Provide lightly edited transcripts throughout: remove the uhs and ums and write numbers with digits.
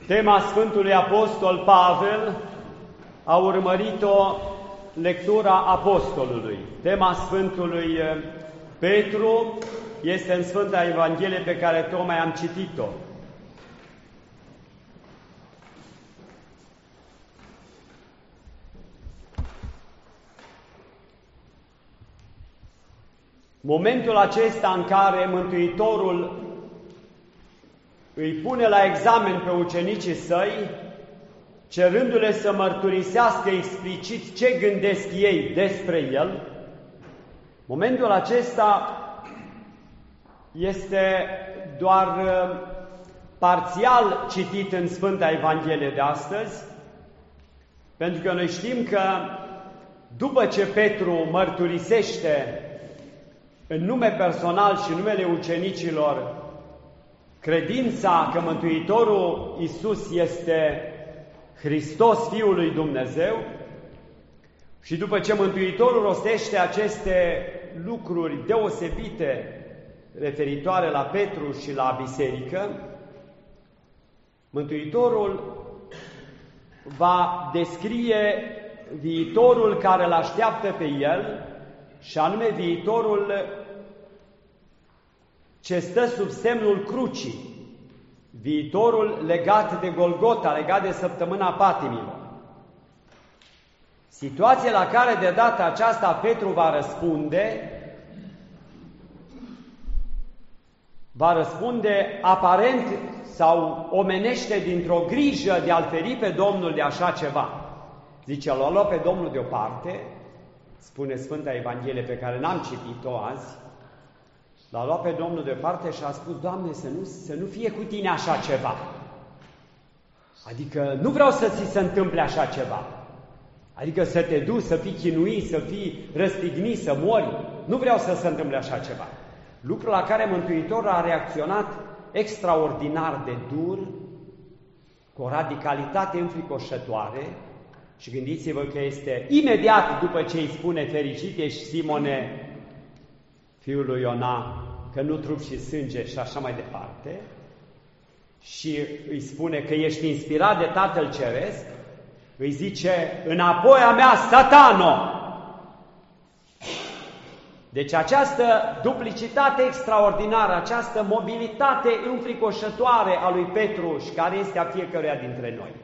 Tema Sfântului Apostol Pavel a urmărit-o lectura Apostolului. Tema Sfântului Petru este în Sfânta Evanghelie pe care tocmai am citit-o. Momentul acesta în care Mântuitorul îi pune la examen pe ucenicii săi, cerându-le să mărturisească explicit ce gândesc ei despre El, momentul acesta este doar parțial citit în Sfânta Evanghelie de astăzi, pentru că noi știm că după ce Petru mărturisește în nume personal și numele ucenicilor credința că Mântuitorul Iisus este Hristos, Fiul lui Dumnezeu, și după ce Mântuitorul rostește aceste lucruri deosebite referitoare la Petru și la biserică, Mântuitorul va descrie viitorul care îl așteaptă pe el, și anume viitorul ce stă sub semnul crucii, viitorul legat de Golgota, legat de săptămâna patimilor. Situația la care de data aceasta Petru va răspunde aparent sau omenește dintr-o grijă de a-L feri pe Domnul de așa ceva. Zice, l-a luat pe Domnul deoparte, spune Sfânta Evanghelie pe care n-am citit-o azi, l-a luat pe Domnul deoparte și a spus, Doamne, să nu fie cu tine așa ceva. Adică nu vreau să ți se întâmple așa ceva. Adică să te duci, să fii chinuit, să fii răstignit, să mori. Nu vreau să se întâmple așa ceva. Lucrul la care Mântuitorul a reacționat extraordinar de dur, cu o radicalitate înfricoșătoare, și gândiți-vă că este imediat după ce îi spune, fericit ești, Simone, fiul lui Iona, că nu trup și sânge și așa mai departe, și îi spune că ești inspirat de Tatăl Ceresc, îi zice, înapoi a mea, Satano! Deci această duplicitate extraordinară, această mobilitate înfricoșătoare a lui Petru și care este a fiecăruia dintre noi.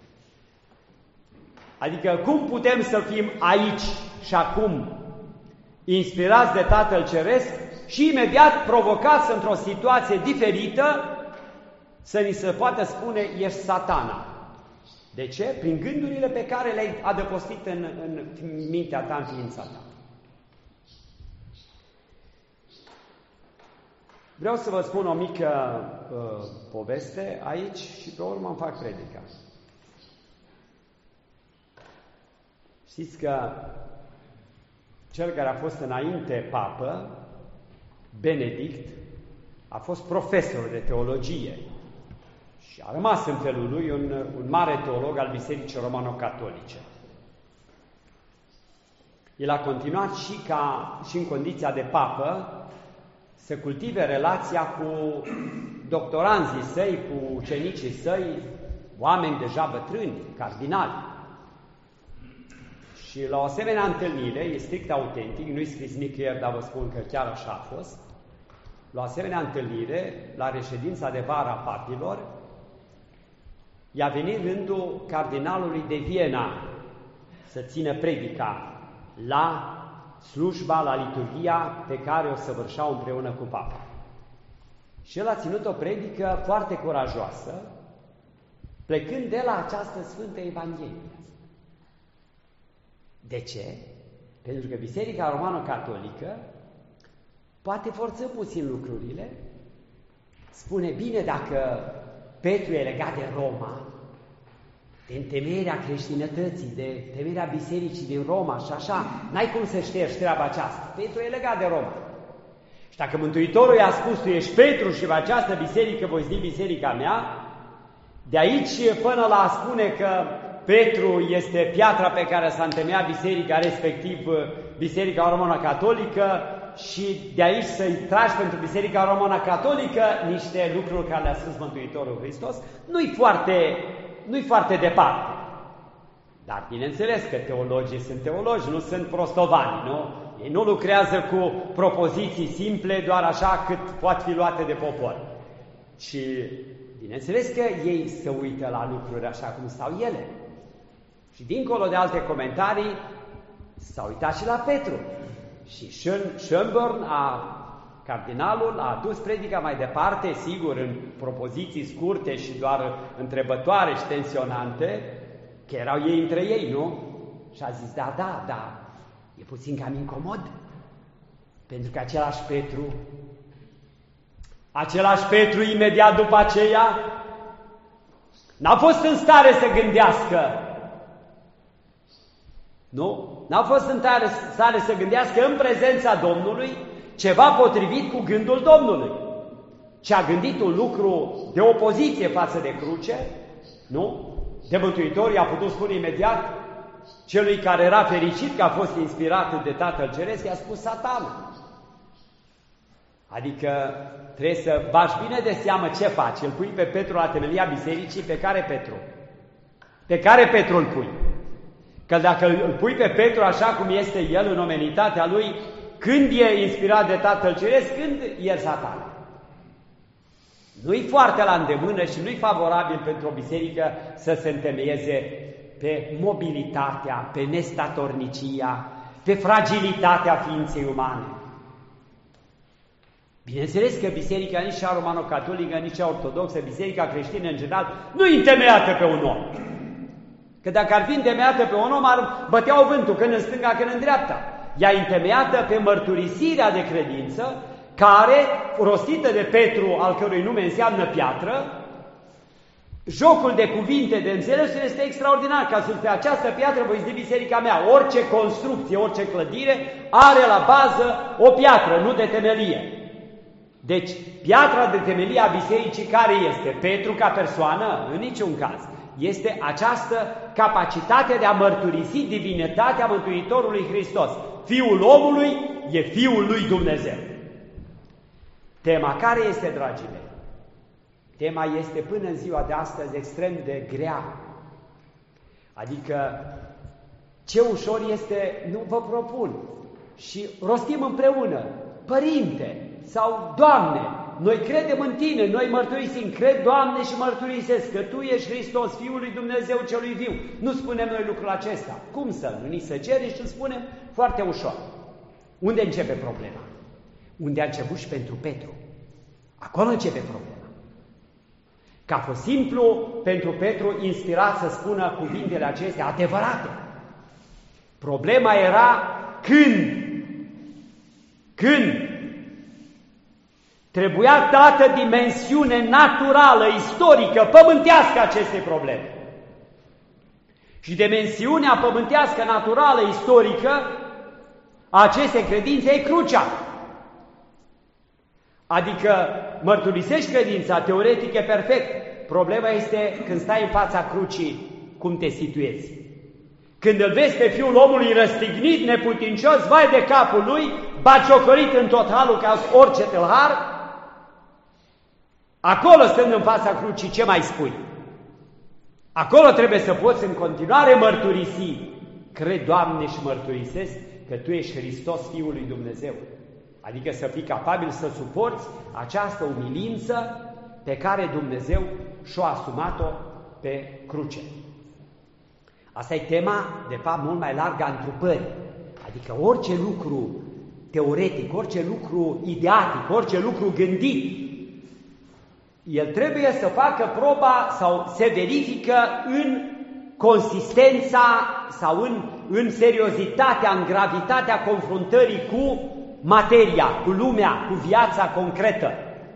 Adică cum putem să fim aici și acum inspirați de Tatăl Ceresc și imediat provocați într-o situație diferită să ni se poată spune ești Satana. De ce? Prin gândurile pe care le-ai adăpostit în mintea ta, în ființa ta. Vreau să vă spun o mică poveste aici și pe urmă îmi fac predica. Știți că cel care a fost înainte papă, Benedict, a fost profesor de teologie și a rămas în felul lui un mare teolog al Bisericii Romano-Catolice. El a continuat și în condiția de papă să cultive relația cu doctoranzii săi, cu ucenicii săi, oameni deja bătrâni, cardinali. Și la o asemenea întâlnire, e strict autentic, nu-i scris nicăieri, dar vă spun că chiar așa a fost, la o asemenea întâlnire, la reședința de vară a papilor, i-a venit rândul cardinalului de Viena să țină predica la slujba, la liturghia pe care o săvârșeau împreună cu papa. Și el a ținut o predică foarte curajoasă, plecând de la această Sfântă Evanghelie. De ce? Pentru că Biserica Romano-Catolică poate forță puțin lucrurile, spune, bine, dacă Petru e legat de Roma, de întemeierea creștinătății, de temerea bisericii din Roma și așa, n-ai cum să ștergi treaba aceasta. Petru e legat de Roma. Și dacă Mântuitorul i-a spus, tu ești Petru și pe această biserică voi zidi biserica mea, de aici până la a spune că Petru este piatra pe care s-a întemeiat biserica, respectiv Biserica Romano-Catolică, și de aici să-i tragi pentru Biserica Română Catolică niște lucruri care le-a spus Mântuitorul Hristos, nu-i foarte departe. Dar bineînțeles că teologii sunt teologi, nu sunt prostovani, nu? Ei nu lucrează cu propoziții simple, doar așa cât pot fi luate de popor. Și bineînțeles că ei se uită la lucruri așa cum stau ele. Și dincolo de alte comentarii, s-a uitat și la Petru. Și Schönborn, cardinalul, a adus predica mai departe, sigur, în propoziții scurte și doar întrebătoare și tensionante, că erau ei între ei, nu? Și a zis, da, e puțin cam incomod, pentru că același Petru imediat după aceea n-a fost în stare să gândească, nu? N-a fost în stare să gândească în prezența Domnului ceva potrivit cu gândul Domnului. Și a gândit un lucru de opoziție față de cruce, nu? De Mântuitor i-a putut spune imediat celui care era fericit că a fost inspirat de Tatăl Ceresc, i-a spus Satan. Adică trebuie să bagi bine de seamă ce faci. Îl pui pe Petru la temelia bisericii, pe care Petru? Pe care Petru îl pui? Că dacă îl pui pe Petru așa cum este el în omenitatea lui, când e inspirat de Tatăl Ceresc, când e Satan. Nu-i foarte la îndemână și nu-i favorabil pentru o biserică să se întemeieze pe mobilitatea, pe nestatornicia, pe fragilitatea ființei umane. Bineînțeles că biserica nici cea romano-catolică, nici cea ortodoxă, biserica creștină în general, nu e întemeiată pe un om. Că dacă ar fi întemeiată pe un om, ar băteau vântul, când în stânga, când în dreapta. Ea e întemeiată pe mărturisirea de credință, care, rostită de Petru, al cărui nume înseamnă piatră, jocul de cuvinte, de înțeles, este extraordinar, ca să pe această piatră voi zidi biserica mea. Orice construcție, orice clădire are la bază o piatră, nu de temelie. Deci, piatra de temelie a bisericii care este? Petru ca persoană? În niciun caz. Este această capacitate de a mărturisi divinitatea Mântuitorului Hristos. Fiul omului e Fiul lui Dumnezeu. Tema care este, dragii mei? Tema este până în ziua de astăzi extrem de grea. Adică ce ușor este, nu vă propun. Și rostim împreună, Părinte sau Doamne, noi credem în Tine, noi mărturisim, cred, Doamne, și mărturisesc că Tu ești Hristos, Fiul lui Dumnezeu celui viu. Nu spunem noi lucrul acesta. Cum să nu? Ni se cere și îl spunem foarte ușor. Unde începe problema? Unde a început și pentru Petru. Acolo începe problema. Că a fost simplu pentru Petru inspirat să spună cuvintele acestea adevărate. Problema era când trebuia dată dimensiune naturală, istorică, pământească acestei probleme. Și dimensiunea pământească, naturală, istorică a acestei credințe e crucea. Adică mărturisești credința, teoretic e perfect. Problema este când stai în fața crucii, cum te situezi. Când îl vezi pe Fiul omului răstignit, neputincios, vai de capul lui, batjocorit în tot halul ca orice tâlhar, acolo, stând în fața crucii, ce mai spui? Acolo trebuie să poți în continuare mărturisi. Cred, Doamne, și mărturisesc că Tu ești Hristos, Fiul lui Dumnezeu. Adică să fii capabil să suporți această umilință pe care Dumnezeu și-a asumat-o pe cruce. Asta e tema, de fapt, mult mai largă a întrupării. Adică orice lucru teoretic, orice lucru ideatic, orice lucru gândit, el trebuie să facă proba sau se verifică în consistența sau în seriozitatea, în gravitatea confruntării cu materia, cu lumea, cu viața concretă.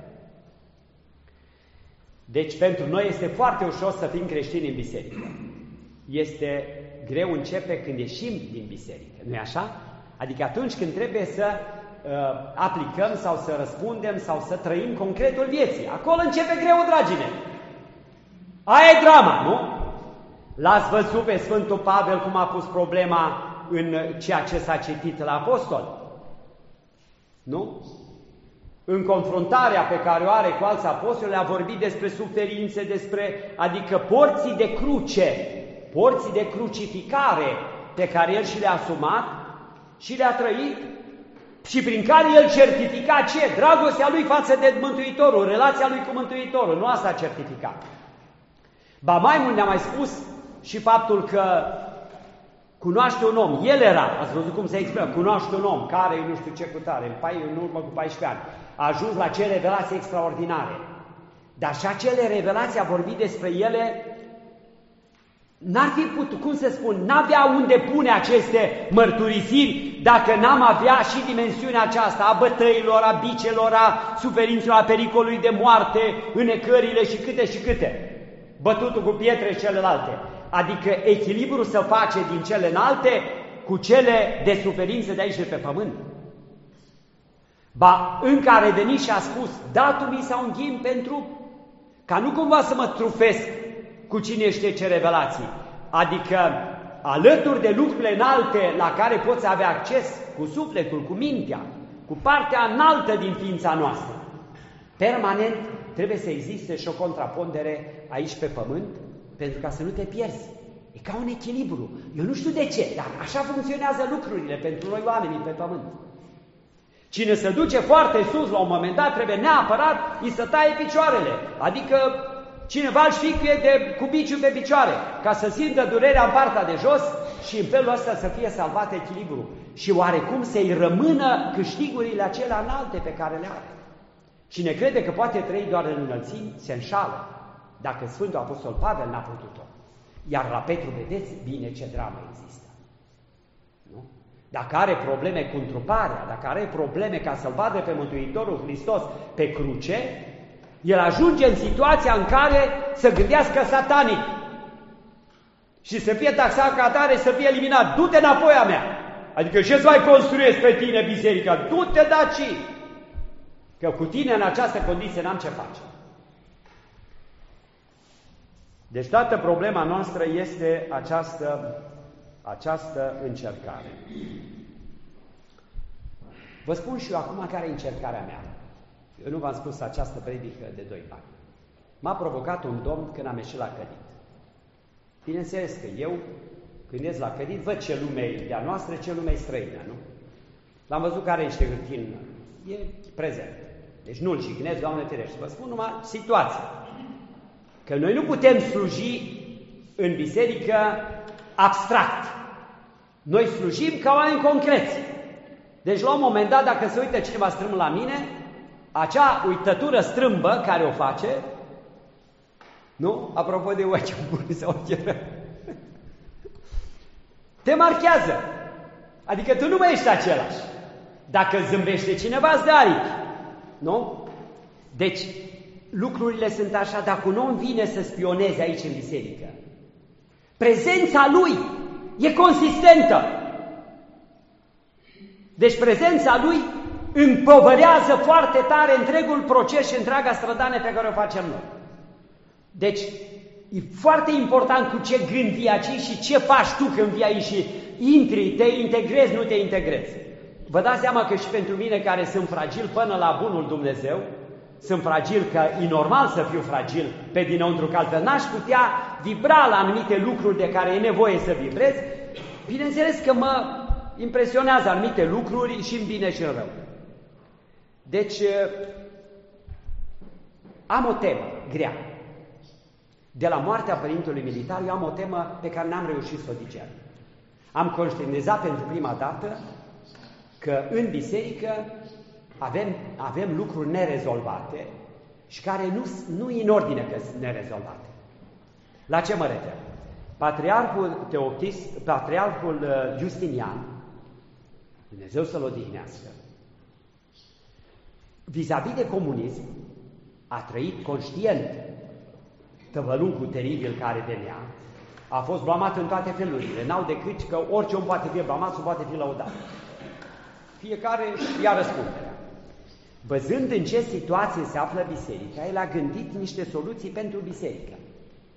Deci pentru noi este foarte ușor să fim creștini în biserică. Este greu începe când ieșim din biserică, nu-i așa? Adică atunci când trebuie să aplicăm sau să răspundem sau să trăim concretul vieții. Acolo începe greu, dragii mei. Aia e drama, nu? L-ați văzut pe Sfântul Pavel cum a pus problema în ceea ce s-a citit la apostol? Nu? În confruntarea pe care o are cu alți apostoli, a vorbit despre suferințe, adică porții de cruce, porții de crucificare pe care el și le-a asumat și le-a trăit și prin care el certifica ce? Dragostea lui față de Mântuitorul, relația lui cu Mântuitorul, nu asta a certificat. Ba mai mult ne-a mai spus și faptul că cunoaște un om, el era, ați văzut cum se exprimă, cunoaște un om care nu știu ce cu tare, în urmă cu 14 ani, a ajuns la ce revelații extraordinare. Dar și acele revelații, a vorbit despre ele, n-ar fi putut, cum să spun, n-avea unde pune aceste mărturisiri dacă n-am avea și dimensiunea aceasta a bătăilor, a bicelor, a suferințelor, a pericolului de moarte, înecările și câte, bătutul cu pietre și celelalte. Adică echilibru să face din cele înalte cu cele de suferințe de aici de pe pământ. Ba, încă a revenit și a spus, datul mi s-a un ghim pentru ca nu cumva să mă trufesc cu cine știe ce revelații. Adică, alături de lucrurile înalte la care poți avea acces cu sufletul, cu mintea, cu partea înaltă din ființa noastră, permanent trebuie să existe și o contrapondere aici pe pământ, pentru ca să nu te pierzi. E ca un echilibru. Eu nu știu de ce, dar așa funcționează lucrurile pentru noi oamenii pe pământ. Cine se duce foarte sus la un moment dat, trebuie neapărat îi să taie picioarele. Adică cineva își ficuie cu biciul pe picioare, ca să simtă durerea în partea de jos și în felul ăsta să fie salvat echilibru. Și oarecum să-i rămână câștigurile acelea înalte pe care le are. Cine crede că poate trăi doar în înălțimi, se înșală. Dacă Sfântul Apostol Pavel n-a putut-o. Iar la Petru, vedeți bine ce dramă există. Nu? Dacă are probleme cu întruparea, dacă are probleme ca să-L vadă pe Mântuitorul Hristos pe cruce, el ajunge în situația în care să gândească satanic și să fie taxat ca atare, să fie eliminat. Du-te înapoi a mea! Adică ce să mai construiesc pe tine biserica? Du-te daci! Că cu tine în această condiție n-am ce face. Deci toată problema noastră este această încercare. Vă spun și eu acum care e încercarea mea. Eu nu v-am spus această predică de 2 ani. M-a provocat un domn când am ieșit la Cădit. Bineînțeles că eu, când ies la Cădit, văd ce lume e de-a noastră, ce lume e străină, nu? L-am văzut care niște hârtii, e prezent. Deci nu-l jignesc, Doamne ferește. Vă spun numai situația. Că noi nu putem sluji în biserică abstract. Noi slujim ca oameni concreți. Deci la un moment dat, dacă se uită cineva strâmb la mine, acea uitătură strâmbă care o face, nu? Apropo de ochi buni sau ochi răi, te marchează. Adică tu nu mai ești același. Dacă zâmbește cineva, îți dă aripi. Nu? Deci, lucrurile sunt așa, dacă un om vine să spioneze aici în biserică, prezența lui e consistentă. Deci prezența lui împovărează foarte tare întregul proces și întreaga strădanie pe care o facem noi. Deci, e foarte important cu ce gând vii aici și ce faci tu când vii aici și intri, te integrezi, nu te integrezi. Vă dați seama că și pentru mine, care sunt fragil până la bunul Dumnezeu, sunt fragil, că e normal să fiu fragil pe dinăuntru, că altfel n-aș putea vibra la anumite lucruri de care e nevoie să vibrez. Bineînțeles că mă impresionează anumite lucruri și în bine și în rău. Deci, am o temă grea. De la moartea părintelui militar, eu am o temă pe care n-am reușit să o diger. Am conștientizat pentru prima dată că în biserică avem lucruri nerezolvate și care nu e în ordine că sunt nerezolvate. La ce mă refer? Patriarhul Justinian, Dumnezeu să-l odihnească, vis-a-vis de comunism, a trăit conștient tăvălugul teribil care venea, a fost blamat în toate felurile, n-au decât că orice om poate fi blamat sau poate fi lăudat. Fiecare ia răspunderea. Văzând în ce situație se află biserica, el a gândit niște soluții pentru biserică.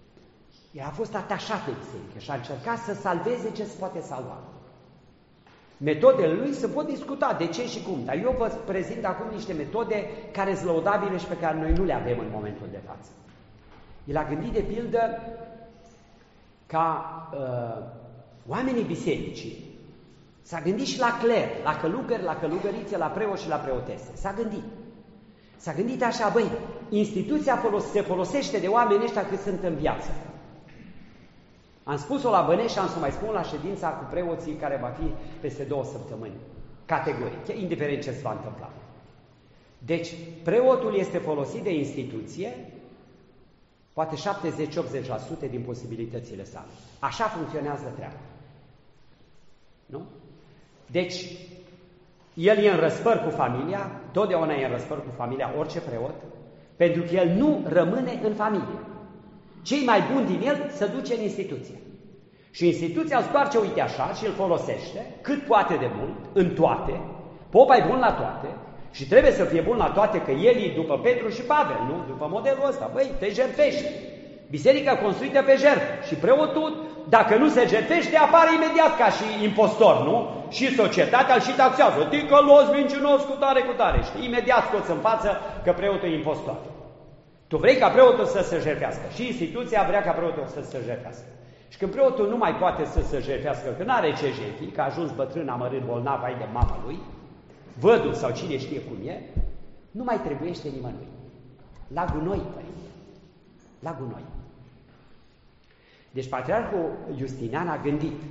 El a fost atașat de biserică și a încercat să salveze ce se poate salva. Metodele lui se pot discuta de ce și cum, dar eu vă prezint acum niște metode care sunt lăudabile și pe care noi nu le avem în momentul de față. El a gândit de pildă ca oamenii bisericii, s-a gândit și la cler, la călugări, la călugărițe, la preoți și la preotese. S-a gândit așa, băi, instituția se folosește de oamenii ăștia cât sunt în viață. Am spus-o la Bănești și am să mai spun la ședința cu preoții care va fi peste 2 săptămâni, categoric, indiferent ce se va întâmpla. Deci, preotul este folosit de instituție, poate 70-80% din posibilitățile sale. Așa funcționează treaba. Nu? Deci, el e în răspăr cu familia, totdeauna e în răspăr cu familia, orice preot, pentru că el nu rămâne în familie. Cei mai buni din el se duce în instituție. Și instituția îl stoarce, uite așa, și îl folosește cât poate de mult, în toate. Popa e bun la toate și trebuie să fie bun la toate, că el e după Petru și Pavel, nu? După modelul ăsta. Băi, te jertfești. Biserica construită pe jertfă. Și preotul, dacă nu se jertfește, apare imediat ca și impostor, nu? Și societatea îl și taxează. Ticălos, mincinos, cu tare. Știi? Imediat scoți în față că preotul e impostor. Tu vrei ca preotul să se jertfească și instituția vrea ca preotul să se jertfească. Și când preotul nu mai poate să se jertfească, că n-are ce jertfi, că a ajuns bătrân, amărât, bolnav, ai de mama lui, vădul sau cine știe cum e, nu mai trebuiește nimănui. La gunoi, părinte. La gunoi. Deci Patriarhul Justinian a gândit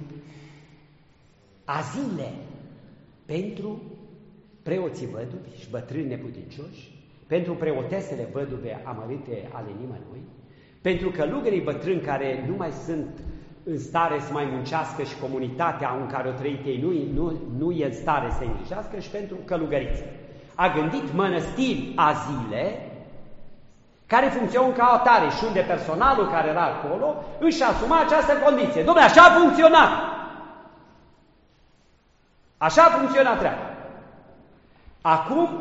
azile pentru preoții văduvi și bătrâni neputincioși, pentru preotesele văduve amărâte ale nimănui, pentru călugării bătrâni care nu mai sunt în stare să mai muncească și comunitatea în care o trăit ei nu e în stare să îngrijească, și pentru călugărițe. A gândit mănăstiri, azile, care funcționează ca atare și unde personalul care era acolo își asuma această condiție. Dom'le, așa a funcționat! Așa a funcționat treaba. Acum,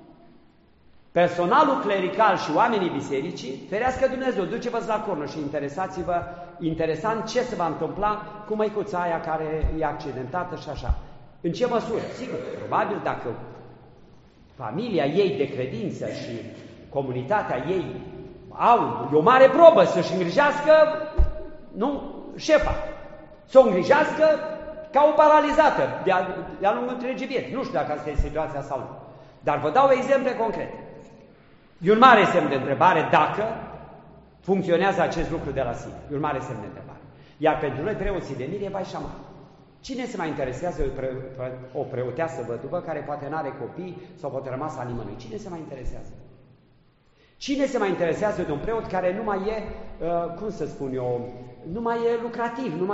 personalul clerical și oamenii bisericii, ferească Dumnezeu, duceți-vă la cornă și interesați-vă, interesant ce se va întâmpla cu măicuța aia care e accidentată și așa. În ce măsură? Sigur, probabil dacă familia ei de credință și comunitatea ei au o mare probă să-și îngrijească, nu, șefa, să o îngrijească ca o paralizată de-a lungul întregii vieți. Nu știu dacă asta e situația sau nu. Dar vă dau exemple concrete. E un mare semn de întrebare dacă funcționează acest lucru de la sine. E un mare semn de întrebare. Iar pentru noi preoții de mire, vai șaman. Cine se mai interesează o preoteasă văduvă care poate n-are copii sau poate rămas a nimănui? Cine se mai interesează? Cine se mai interesează de un preot care nu mai e, cum să spun eu, nu mai e lucrativ, nu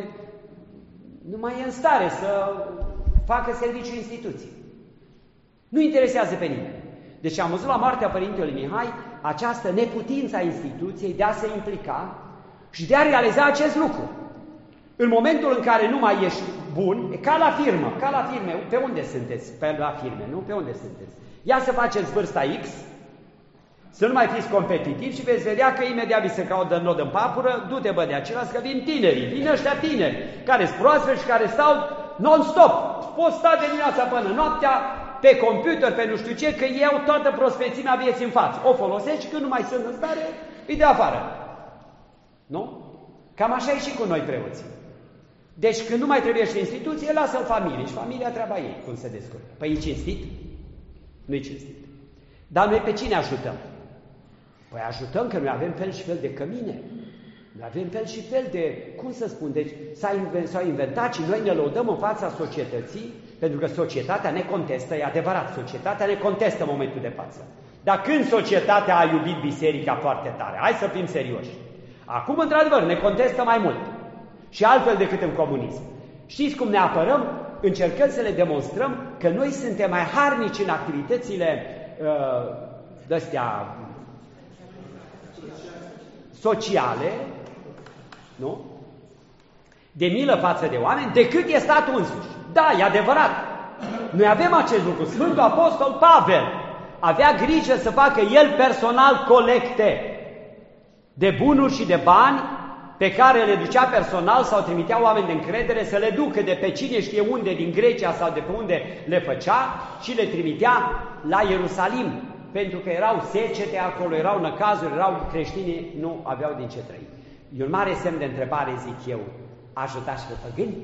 mai e în stare să facă serviciu instituției? Nu interesează pe nimeni. Deci am văzut la moartea Părintelui Mihai această neputință a instituției de a se implica și de a realiza acest lucru. În momentul în care nu mai ești bun, e ca la firmă, pe unde sunteți? Pe la firme, nu? Pe unde sunteți? Ia să faceți vârsta X, să nu mai fiți competitivi și veți vedea că imediat vi se caută nod în papură, du-te bă de acela, că vin tinerii, vin ăștia tineri, care sunt proaspeți și care stau non-stop. Poți sta de dimineața până noaptea pe computer, pe nu știu ce, că iau toată prospețimea vieții în față. O folosești și când nu mai sunt în stare, îi de afară. Nu? Cam așa e și cu noi preoții. Deci când nu mai trebuie și instituție, lasă-l familie și familia treaba ei, cum se descurcă. Păi e cinstit? Nu-i cinstit. Dar noi pe cine ajutăm? Păi ajutăm că noi avem fel și fel de cămine. Noi avem fel și fel de, cum să spun, deci s-au inventat și noi ne lăudăm în fața societății, pentru că societatea ne contestă, e adevărat, societatea ne contestă în momentul de față. Dar când societatea a iubit biserica foarte tare? Hai să fim serioși. Acum, într-adevăr, ne contestă mai mult. Și altfel decât în comunism. Știți cum ne apărăm? Încercăm să le demonstrăm că noi suntem mai harnici în activitățile de-astea sociale, nu? De milă față de oameni, decât e statul însuși. Da, e adevărat. Noi avem acest lucru. Sfântul Apostol Pavel avea grijă să facă el personal colecte de bunuri și de bani pe care le ducea personal sau trimitea oameni de încredere să le ducă de pe cine știe unde, din Grecia sau de pe unde le făcea și le trimitea la Ierusalim, pentru că erau secete acolo, erau năcazuri, erau creștini, nu aveau din ce trăi. E un mare semn de întrebare, zic eu, ajutați pe păgâni?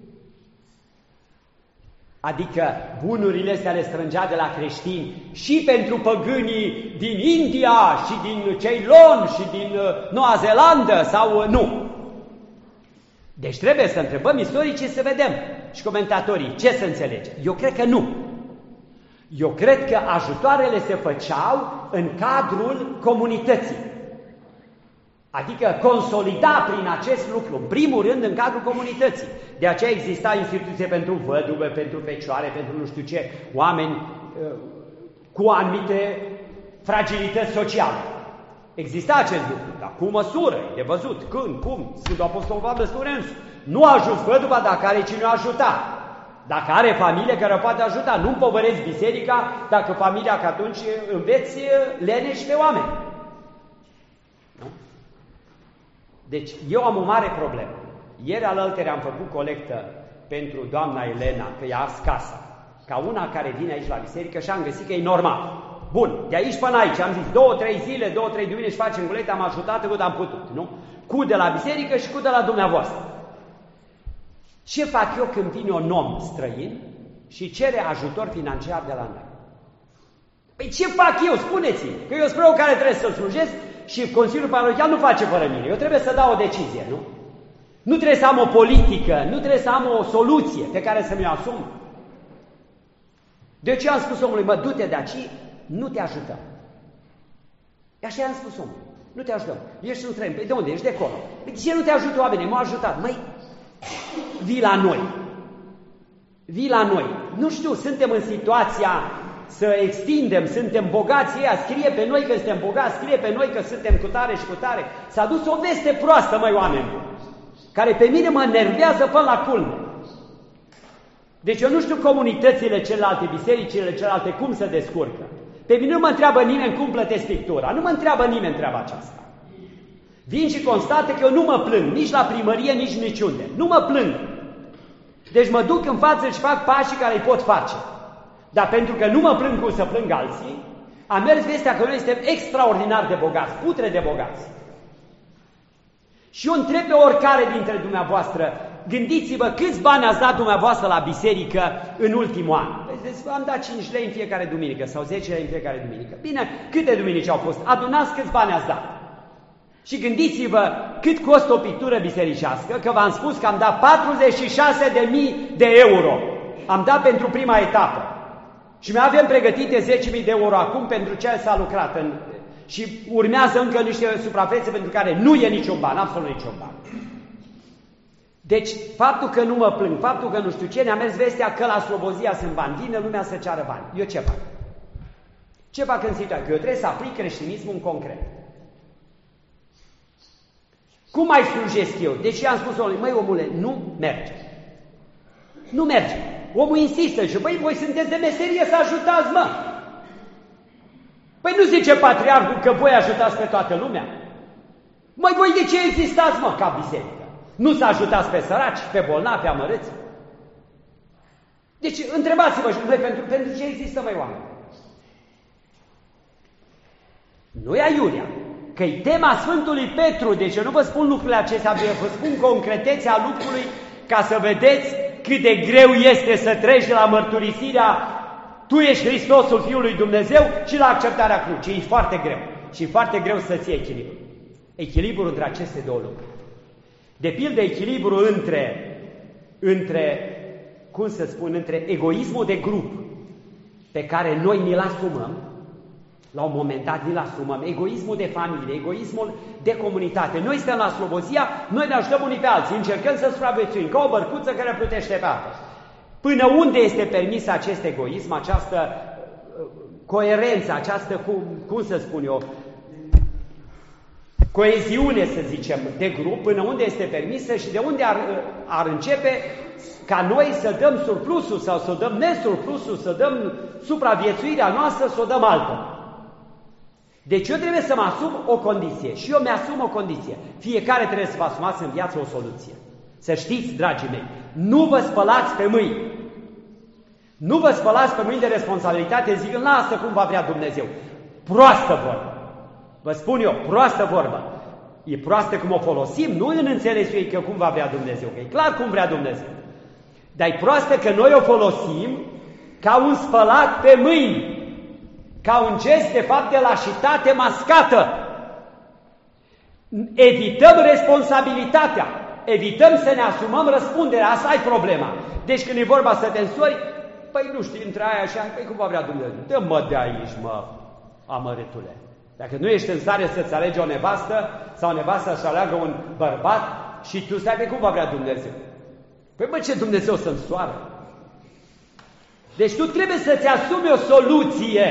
Adică bunurile astea le strângea de la creștini și pentru păgânii din India și din Ceylon și din Noua Zeelandă sau nu? Deci trebuie să întrebăm istoricii să vedem și comentatorii ce să înțelege. Eu cred că nu. Eu cred că ajutoarele se făceau în cadrul comunității. Adică consolida prin acest lucru, în primul rând în cadrul comunității. De aceea exista instituție pentru văduve, pentru fecioare, pentru nu știu ce, oameni cu anumite fragilități sociale. Exista acest lucru, dar cu măsură, e de văzut, când, cum, Sfântul Apostol Pavel spune însuși, nu a ajuns văduva dacă are cine o ajuta. Dacă are familie care o poate ajuta, nu împovărezi biserica dacă familia, că atunci înveți leneși pe oameni. Nu? Deci, eu am o mare problemă. Ieri alaltăieri am făcut colectă pentru doamna Elena, că i-a ars casa, ca una care vine aici la biserică și am găsit că e normal. Bun, de aici până aici, am zis 2-3 zile, 2-3 duminici facem colectă, am ajutat cât am putut, nu? Cu de la biserică și cu de la dumneavoastră. Ce fac eu când vine un om străin și cere ajutor financiar de la noi? Păi ce fac eu? Spuneți-mi, că eu sunt preot care trebuie să slujesc și Consiliul Parohial nu face fără mine. Eu trebuie să dau o decizie, nu? Nu trebuie să am o politică, nu trebuie să am o soluție pe care să mi-o asum. De ce am spus omului, mă, du-te de aici, nu te ajutăm. Așa i-am spus omului, nu te ajutăm. Ești un străin, păi de unde? Ești de acolo. Păi de ce nu te ajută oamenii? M-au ajutat. Măi, vii la noi. Vii la noi. Nu știu, suntem în situația să extindem, suntem bogați, ea scrie pe noi că suntem bogați, scrie pe noi că suntem cu tare și cu tare. S-a dus o veste proastă, măi, oameni, care pe mine mă nervează până la culme. Deci eu nu știu comunitățile celelalte, bisericile celelalte, cum se descurcă. Pe mine nu mă întreabă nimeni cum plătesc pictura, nu mă întreabă nimeni treaba aceasta. Vin și constată că eu nu mă plâng, nici la primărie, nici niciunde. Nu mă plâng. Deci mă duc în față și fac pașii care îi pot face. Dar pentru că nu mă plâng cum să plâng alții, am mers vestea că noi suntem extraordinar de bogați, putre de bogați. Și eu întreb pe oricare dintre dumneavoastră, gândiți-vă câți bani ați dat dumneavoastră la biserică în ultimul an. Deci, am dat 5 lei în fiecare duminică sau 10 lei în fiecare duminică. Bine, câte duminici au fost? Adunați câți bani ați dat. Și gândiți-vă cât costă o pictură bisericească, că v-am spus că am dat 46.000 de euro. Am dat pentru prima etapă. Și mai avem pregătite 10.000 de euro acum pentru ce s-a lucrat. Și urmează încă niște suprafețe pentru care nu e niciun ban, absolut niciun ban. Deci, faptul că nu mă plâng, faptul că nu știu ce, ne-a mers vestea că la Slobozia sunt bani, vine lumea să ceară bani. Eu ce fac? Ce fac în situația? Că eu trebuie să aplic creștinismul în concret. Cum mai slujesc eu? Deci am spus omului, măi omule, nu merge. Nu merge. Omul insistă și, băi, voi sunteți de meserie să ajutați, mă. Păi nu zice patriarhul că voi ajutați pe toată lumea? Măi, voi de ce existați, mă, ca biserică? Nu să ajutați pe săraci, pe bolnavi, pe amărâți? Deci, întrebați-vă și noi pentru ce există, măi, oameni? Nu e aiurea, că e tema Sfântului Petru, deci eu nu vă spun lucrurile acestea, vă spun concretețea lucrului ca să vedeți cât de greu este să treci de la mărturisirea Tu ești Hristosul Fiul lui Dumnezeu și la acceptarea crucii. E foarte greu. Și e foarte greu să ții echilibru. Echilibrul între aceste două lucruri. De pildă, echilibrul între egoismul de grup pe care noi ni-l asumăm, la un moment dat ni-l asumăm, egoismul de familie, egoismul de comunitate. Noi suntem la Slobozia, noi ne ajutăm unii pe alții, încercăm să supraviețuim, ca o bărcuță care plutește pe apă. Până unde este permis acest egoism, această coerență, această, cum să spun eu, coeziune, să zicem, de grup, până unde este permisă și de unde ar începe ca noi să dăm surplusul sau să dăm nesurplusul, să dăm supraviețuirea noastră, să o dăm altă. Deci eu trebuie să mă asum o condiție și eu mi-asum o condiție. Fiecare trebuie să vă asumați în viață o soluție. Să știți, dragii mei, nu vă spălați pe mâini. Nu vă spălați pe mâini de responsabilitate zicând, lasă cum va vrea Dumnezeu. Proastă vorbă. Vă spun eu, proastă vorbă. E proastă cum o folosim, nu în înțelesul ei că cum va vrea Dumnezeu, că e clar cum vrea Dumnezeu. Dar e proastă că noi o folosim ca un spălat pe mâini. Ca un gest, de fapt, de lașitate mascată. Evităm responsabilitatea, evităm să ne asumăm răspunderea, asta e problema. Deci când e vorba să te însori, păi nu știi, între aia așa, păi cum va vrea Dumnezeu? Dă-mă de aici, mă, amărâtule. Dacă nu ești în stare să-ți alegi o nevastă sau nevastă să aleagă un bărbat și tu stai, pe cum va vrea Dumnezeu? Păi bă, ce Dumnezeu să însoară? Deci tu trebuie să-ți asumi o soluție.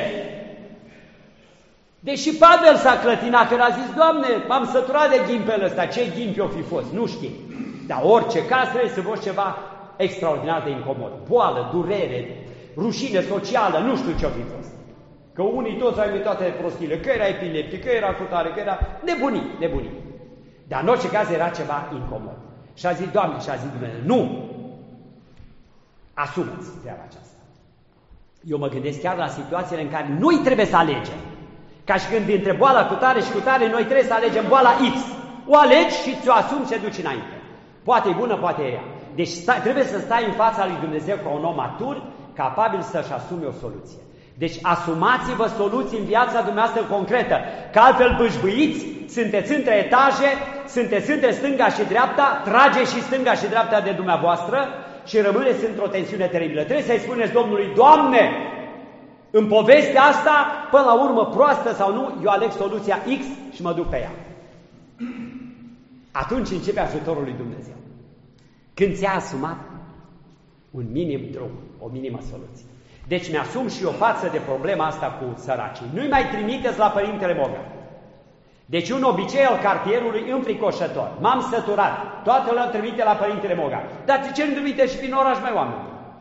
Deși Pavel s-a clătinat, că a zis, Doamne, m-am săturat de ghimpele ăsta, ce ghimpi o fi fost? Nu știi. Dar orice caz trebuie să văd ceva extraordinar de incomod. Boală, durere, rușine socială, nu știu ce o fi fost. Că unii toți au imitat de prostile, că era epileptic, că era cutare, că era nebunii. Dar în orice caz era ceva incomod. Și a zis, Doamne, și a zis Dumnezeu, nu! Asumați treaba aceasta. Eu mă gândesc chiar la situațiile în care noi trebuie să alegem. Ca și când dintre boala cu tare, noi trebuie să alegem boala X. O alegi și ți-o asumi, se duci înainte. Poate e bună, poate e ea. Deci trebuie să stai în fața lui Dumnezeu ca un om matur, capabil să-și asume o soluție. Deci asumați-vă soluții în viața dumneavoastră concretă, că altfel bâșbâiți, sunteți între etaje, sunteți între stânga și dreapta, trage și stânga și dreapta de dumneavoastră și rămâneți într-o tensiune teribilă. Trebuie să-i spuneți Domnului, Doamne, în povestea asta, până la urmă, proastă sau nu, eu aleg soluția X și mă duc pe ea. Atunci începe ajutorul lui Dumnezeu. Când ți-a asumat un minim drum, o minimă soluție. Deci mi-asum și eu față de problema asta cu săracii. Nu-i mai trimiteți la Părintele Moga. Deci un obicei al cartierului înfricoșător. M-am săturat. Toată lumea trimite la Părintele Moga. Dar de ce nu trimite și prin oraș, mai oameni?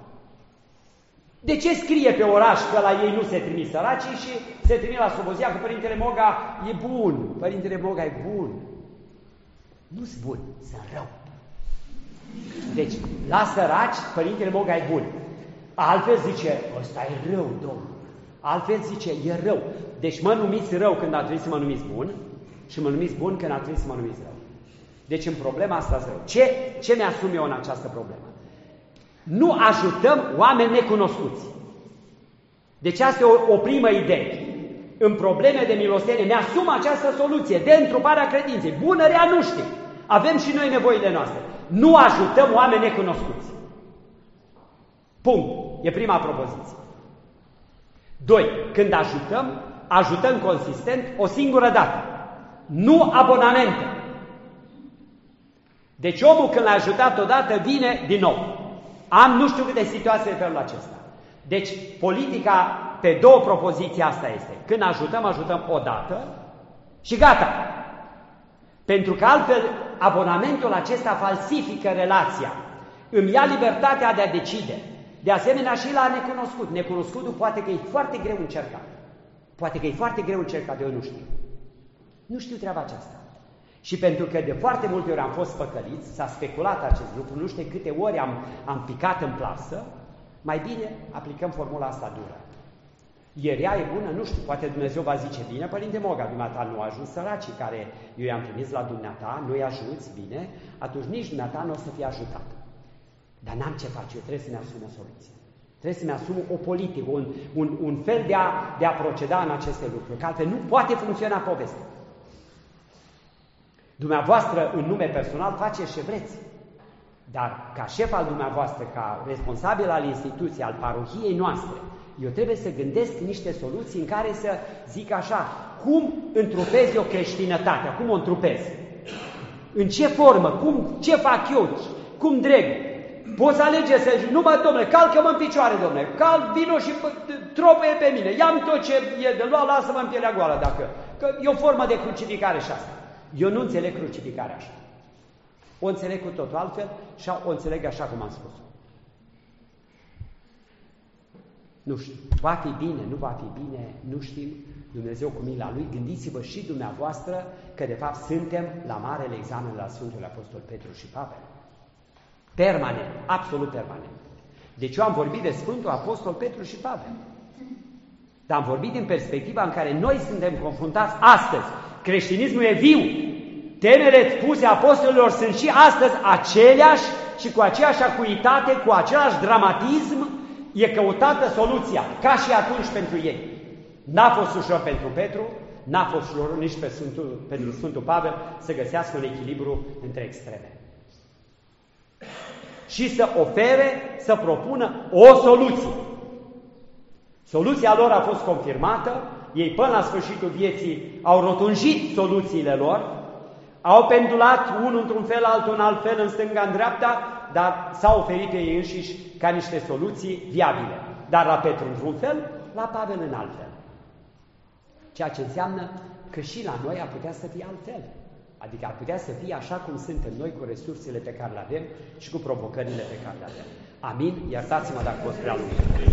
De ce scrie pe oraș că la ei nu se trimit săracii și se trimit la Slobozia că Părintele Moga e bun? Părintele Moga e bun. Nu-s bun, sunt rău. Deci, la săraci, Părintele Moga e bun. Altfel zice, ăsta e rău, Domnul. Altfel zice, e rău. Deci mă numiți rău când ar trebui să mă numiți bun și mă numiți bun când ar trebui să mă numiți rău. Deci în problema asta rău. Ce mi-asum eu în această problemă? Nu ajutăm oameni necunoscuți. Deci asta e o primă idee. În probleme de milostenie mi-asum această soluție de întruparea credinței. Bună, rea, nu știm. Avem și noi nevoile noastre. Nu ajutăm oameni necunoscuți. Punct. E prima propoziție. 2. Când ajutăm consistent o singură dată. Nu abonamente. Deci omul când l-a ajutat odată vine din nou. Am nu știu câte situații de felul acesta. Deci politica pe două propoziții asta este. Când ajutăm o dată și gata. Pentru că altfel abonamentul acesta falsifică relația. Îmi ia libertatea de a decide. De asemenea și la necunoscut. Necunoscutul poate că e foarte greu încercat. Poate că e foarte greu încercat, eu nu știu. Nu știu treaba aceasta. Și pentru că de foarte multe ori am fost păcăliți, s-a speculat acest lucru, nu știu câte ori am picat în plasă, mai bine aplicăm formula asta dură. Ea e bună? Nu știu, poate Dumnezeu va zice, bine, Părinte Moga, dumneata nu ajuns săracii care eu i-am trimis la dumneata, nu-i ajuți, bine, atunci nici dumneata nu o să fie ajutat. Dar n-am ce face, eu trebuie să-mi asum o soluție. Trebuie să-mi asum o politică, un fel de a proceda în aceste lucruri, că altfel nu poate funcționa povestea. Dumneavoastră, în nume personal, faceți ce vreți. Dar ca șef al dumneavoastră, ca responsabil al instituției, al parohiei noastre, eu trebuie să gândesc niște soluții în care să zic așa, cum întrupez eu creștinătatea, cum o întrupez? În ce formă? Ce fac eu? Cum dreg? Poți alege să zici, nu mă, domnule, calcă-mă în picioare, domnule, vino și tropăie pe mine, ia-mi tot ce e de luat, lasă-mă în pielea goală, că e o formă de crucificare și asta. Eu nu înțeleg crucificarea așa. O înțeleg cu totul altfel și o înțeleg așa cum am spus. Nu știu, va fi bine, nu va fi bine, nu știm, Dumnezeu cu mila Lui, gândiți-vă și dumneavoastră că de fapt suntem la marele examen la Sfântul Apostol Petru și Pavel. Permanent, absolut permanent. Deci eu am vorbit de Sfântul Apostol Petru și Pavel. Dar am vorbit din perspectiva în care noi suntem confruntați astăzi. Creștinismul e viu. Temele spuse apostolilor sunt și astăzi aceleași și cu aceeași acuitate, cu același dramatism, e căutată soluția, ca și atunci pentru ei. N-a fost ușor pentru Petru, n-a fost ușor nici pentru Sfântul Pavel să găsească un echilibru între extreme. Și să ofere, să propună o soluție. Soluția lor a fost confirmată, ei până la sfârșitul vieții au rotunjit soluțiile lor, au pendulat unul într-un fel, altul în alt fel, în stânga, în dreapta, dar s-au oferit pe ei înșiși ca niște soluții viabile. Dar la Petru într-un fel, la Pavel în alt fel. Ceea ce înseamnă că și la noi ar putea să fie altfel. Adică ar putea să fie așa cum suntem noi cu resursele pe care le avem și cu provocările pe care le avem. Amin? Iertați-mă dacă fost prea lung.